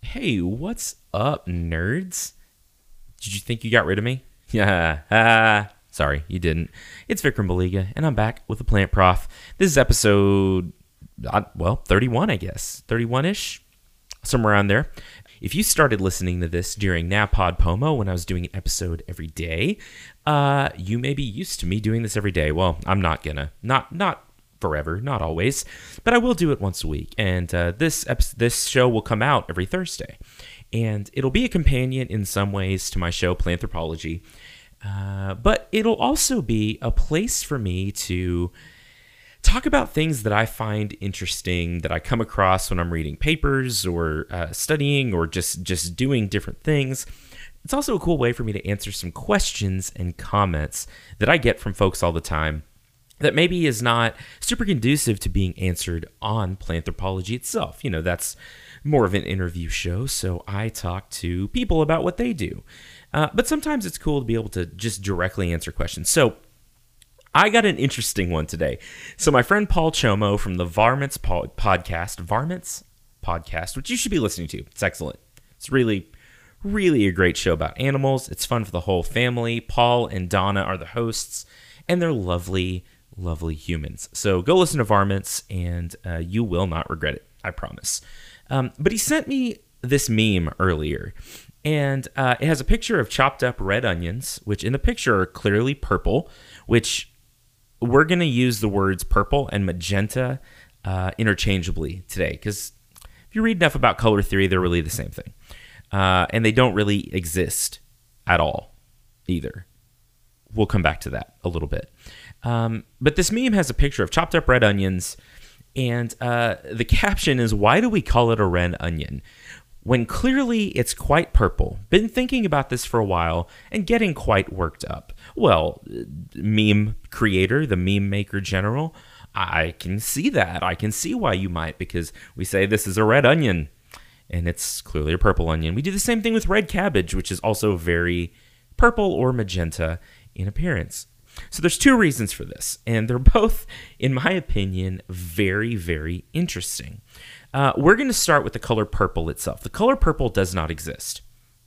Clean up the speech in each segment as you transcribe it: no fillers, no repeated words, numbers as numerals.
Hey, what's up, nerds? Did you think you got rid of me? Yeah, sorry, you didn't. It's Vikram Baliga, and I'm back with the Plant Prof. This is episode, 31, I guess. 31-ish? Somewhere around there. If you started listening to this during Napod Pomo when I was doing an episode every day, you may be used to me doing this every day. Well, I'm not gonna. Not forever, not always, but I will do it once a week. And this show will come out every Thursday. And it'll be a companion in some ways to my show, Planthropology. But it'll also be a place for me to talk about things that I find interesting, that I come across when I'm reading papers or studying or just doing different things. It's also a cool way for me to answer some questions and comments that I get from folks all the time that maybe is not super conducive to being answered on Planthropology itself. You know, that's more of an interview show, so I talk to people about what they do. But sometimes it's cool to be able to just directly answer questions. So I got an interesting one today. So my friend Paul Chomo from the Varmints podcast, which you should be listening to. It's excellent. It's really a great show about animals. It's fun for the whole family. Paul and Donna are the hosts, and they're lovely humans. So go listen to Varmints, and you will not regret it. I promise. But he sent me this meme earlier, and it has a picture of chopped up red onions, which in the picture are clearly purple, which we're going to use the words purple and magenta interchangeably today, because if you read enough about color theory, they're really the same thing. And they don't really exist at all either. We'll come back to that a little bit. But this meme has a picture of chopped up red onions, and the caption is, "Why do we call it a red onion when clearly it's quite purple? Been thinking about this for a while and getting quite worked up." Well, meme creator, the meme maker general, I can see that. I can see why you might, because we say this is a red onion, and it's clearly a purple onion. We do the same thing with red cabbage, which is also very purple or magenta in appearance. So there's two reasons for this, and they're both, in my opinion, very interesting. We're going to start with the color purple itself. The color purple does not exist.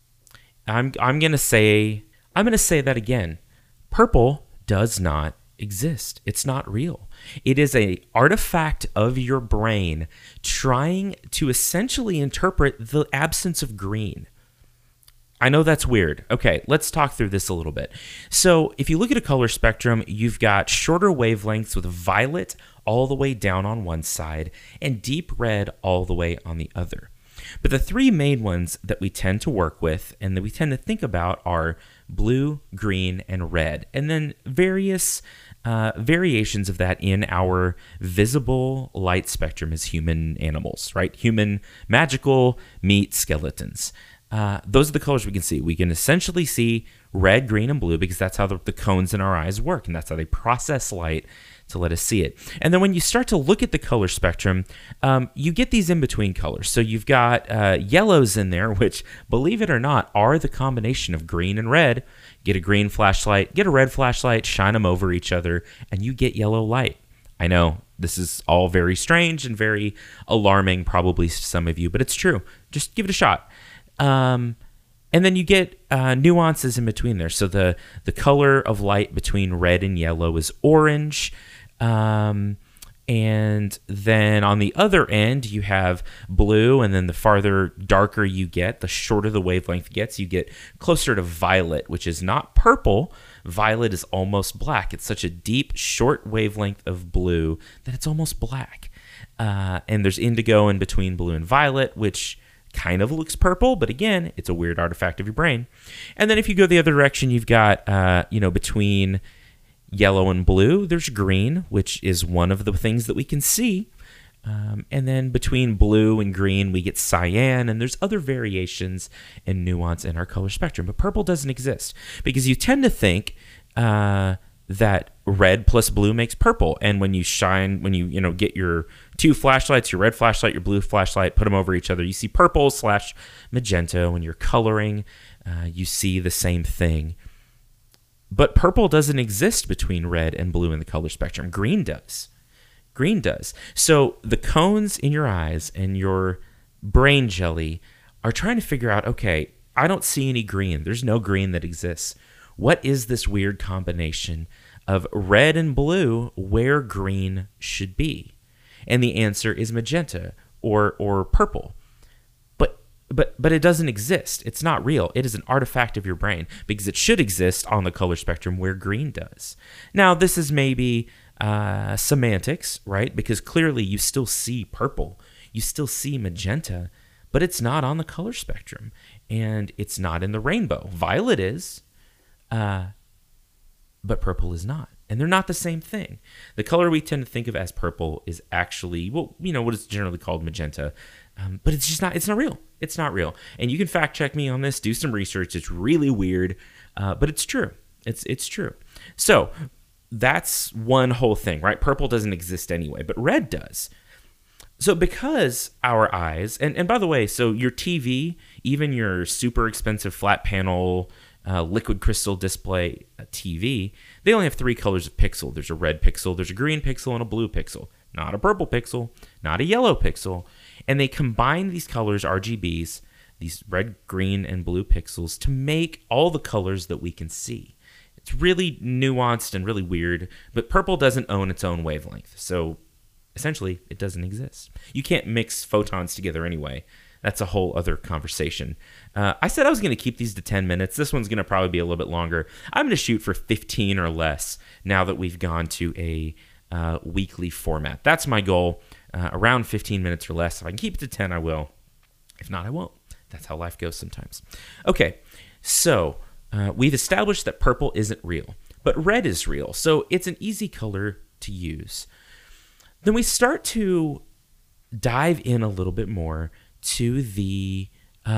I'm going to say that again. Purple does not exist. It's not real. It is an artifact of your brain trying to essentially interpret the absence of green. I know that's weird. Okay, let's talk through this a little bit. So if you look at a color spectrum, you've got shorter wavelengths with violet all the way down on one side and deep red all the way on the other. But the three main ones that we tend to work with and that we tend to think about are blue, green, and red, and then various variations of that in our visible light spectrum as human animals, right? Human magical meat skeletons. Those are the colors we can see. We can essentially see red, green, and blue because that's how the cones in our eyes work, and that's how they process light to let us see it. And then when you start to look at the color spectrum, you get these in-between colors. So you've got yellows in there, which, believe it or not, are the combination of green and red. Get a green flashlight, get a red flashlight, shine them over each other, and you get yellow light. I know this is all very strange and very alarming probably to some of you, but it's true. Just give it a shot. And then you get nuances in between there. So the color of light between red and yellow is orange. And then on the other end, you have blue. And then the farther darker you get, the shorter the wavelength gets, you get closer to violet, which is not purple. Violet is almost black. It's such a deep, short wavelength of blue that it's almost black. And there's indigo in between blue and violet, which kind of looks purple, but again, it's a weird artifact of your brain. And then if you go the other direction, you've got, between yellow and blue, there's green, which is one of the things that we can see. And then between blue and green, we get cyan, and there's other variations and nuance in our color spectrum. But purple doesn't exist because you tend to think that red plus blue makes purple. And when you get your two flashlights, your red flashlight, your blue flashlight, put them over each other, you see purple / magenta. When you're coloring, you see the same thing. But purple doesn't exist between red and blue in the color spectrum. Green does. So the cones in your eyes and your brain jelly are trying to figure out, okay, I don't see any green. There's no green that exists. What is this weird combination of red and blue where green should be? And the answer is magenta or purple. But it doesn't exist. It's not real. It is an artifact of your brain because it should exist on the color spectrum where green does. Now, this is maybe semantics, right? Because clearly you still see purple. You still see magenta, but it's not on the color spectrum. And it's not in the rainbow. Violet is, but purple is not. And they're not the same thing. The color we tend to think of as purple is actually, well, what is generally called magenta. But it's just not, it's not real. It's not real. And you can fact check me on this, do some research. It's really weird, but it's true. It's true. So that's one whole thing, right? Purple doesn't exist anyway, but red does. So because our eyes, and by the way, so your TV, even your super expensive flat panel, liquid crystal display TV, they only have 3 colors of pixel. There's a red pixel, there's a green pixel, and a blue pixel. Not a purple pixel, not a yellow pixel. And they combine these colors, RGBs, these red, green, and blue pixels, to make all the colors that we can see. It's really nuanced and really weird, but purple doesn't own its own wavelength. So essentially, it doesn't exist. You can't mix photons together anyway. That's a whole other conversation. I said I was going to keep these to 10 minutes. This one's going to probably be a little bit longer. I'm going to shoot for 15 or less now that we've gone to a weekly format. That's my goal, around 15 minutes or less. If I can keep it to 10, I will. If not, I won't. That's how life goes sometimes. Okay, so we've established that purple isn't real, but red is real. So it's an easy color to use. Then we start to dive in a little bit more to the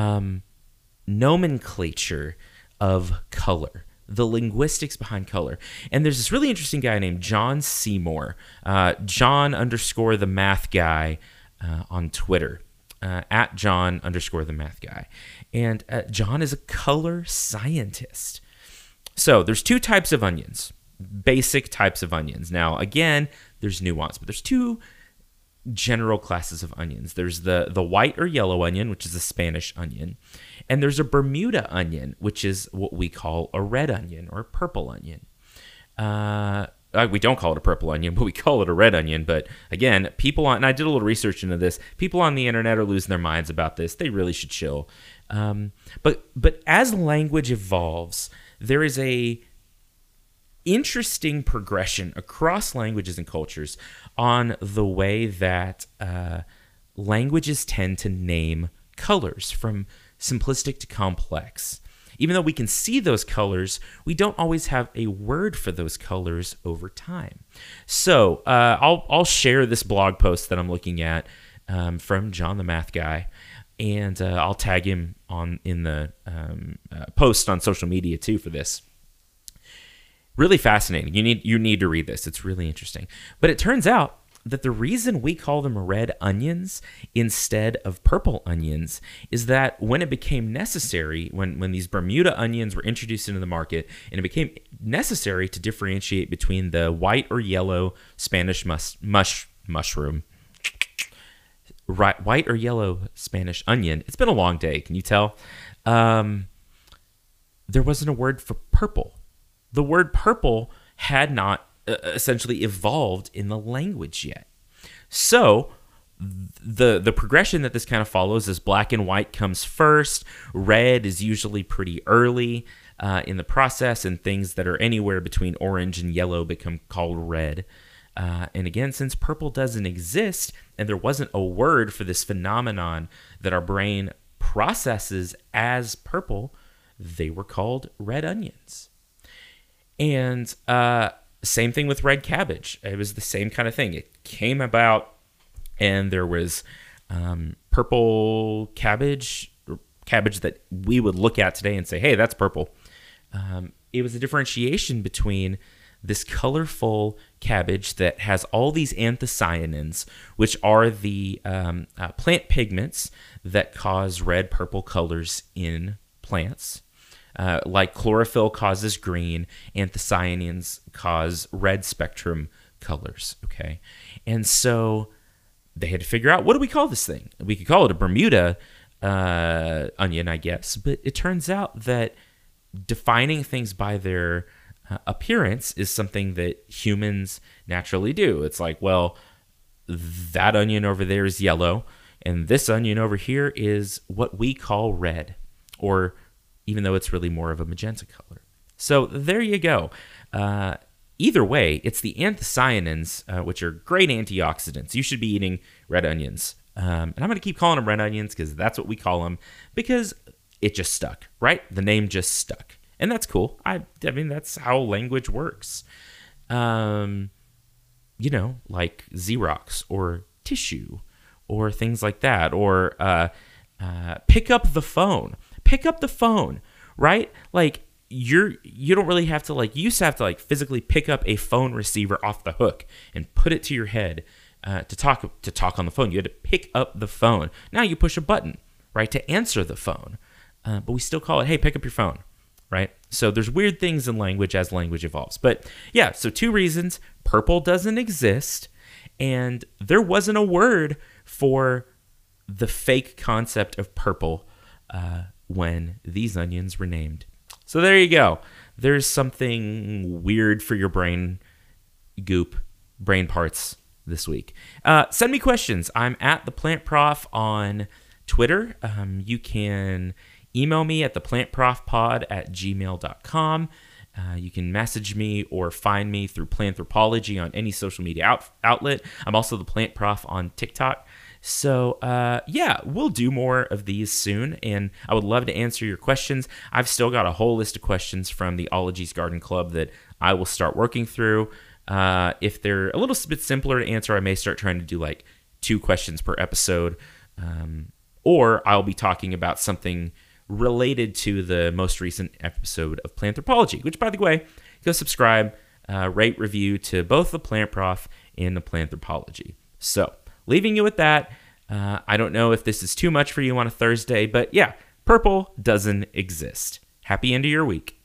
nomenclature of color, the linguistics behind color. And there's this really interesting guy named John Seymour, John_the math guy on Twitter, at John_the math guy. And John is a color scientist. So there's 2 types of onions, basic types of onions. Now, again, there's nuance, but there's 2 general classes of onions. There's the white or yellow onion, which is a Spanish onion. And there's a Bermuda onion, which is what we call a red onion or a purple onion. We don't call it a purple onion, but we call it a red onion. But again, and I did a little research into this, people on the internet are losing their minds about this. They really should chill. But as language evolves, there is a interesting progression across languages and cultures on the way that languages tend to name colors from simplistic to complex. Even though we can see those colors, we don't always have a word for those colors over time. So I'll share this blog post that I'm looking at from John the Math Guy, and I'll tag him in the post on social media too for this. Really fascinating. You need to read this. It's really interesting. But it turns out that the reason we call them red onions instead of purple onions is that when it became necessary, when these Bermuda onions were introduced into the market, and it became necessary to differentiate between the white or yellow Spanish mushroom, white or yellow Spanish onion. It's been a long day. Can you tell? There wasn't a word for purple. The word purple had not essentially evolved in the language yet. So the progression that this kind of follows is black and white comes first. Red is usually pretty early in the process, and things that are anywhere between orange and yellow become called red. And again, since purple doesn't exist and there wasn't a word for this phenomenon that our brain processes as purple, they were called red onions. And same thing with red cabbage. It was the same kind of thing. It came about, and there was purple cabbage that we would look at today and say, hey, that's purple. It was a differentiation between this colorful cabbage that has all these anthocyanins, which are the plant pigments that cause red, purple colors in plants. Like chlorophyll causes green, anthocyanins cause red spectrum colors, okay? And so they had to figure out, what do we call this thing? We could call it a Bermuda onion, I guess. But it turns out that defining things by their appearance is something that humans naturally do. It's like, well, that onion over there is yellow, and this onion over here is what we call red, or even though it's really more of a magenta color. So there you go. Either way, it's the anthocyanins, which are great antioxidants. You should be eating red onions. And I'm going to keep calling them red onions because that's what we call them, because it just stuck, right? The name just stuck. And that's cool. I mean, that's how language works. Like Xerox or tissue or things like that. Or pick up the phone. Pick up the phone, right? Like, you don't really have to, like, you used to have to, like, physically pick up a phone receiver off the hook and put it to your head to talk on the phone. You had to pick up the phone. Now you push a button, right, to answer the phone. But we still call it, hey, pick up your phone, right? So there's weird things in language as language evolves. But yeah, so 2 reasons. Purple doesn't exist, and there wasn't a word for the fake concept of purple when these onions were named. So there you go. There's something weird for your brain parts this week. Send me questions. I'm at The Plant Prof on Twitter. You can email me at theplantprofpod@gmail.com. You can message me or find me through Planthropology on any social media outlet. I'm also The Plant Prof on TikTok. So, we'll do more of these soon, and I would love to answer your questions. I've still got a whole list of questions from the Ologies Garden Club that I will start working through. If they're a little bit simpler to answer, I may start trying to do like 2 questions per episode, or I'll be talking about something related to the most recent episode of Planthropology, which, by the way, go subscribe, rate, review to both the Plant Prof and the Planthropology. So, leaving you with that. I don't know if this is too much for you on a Thursday, but yeah, purple doesn't exist. Happy end of your week.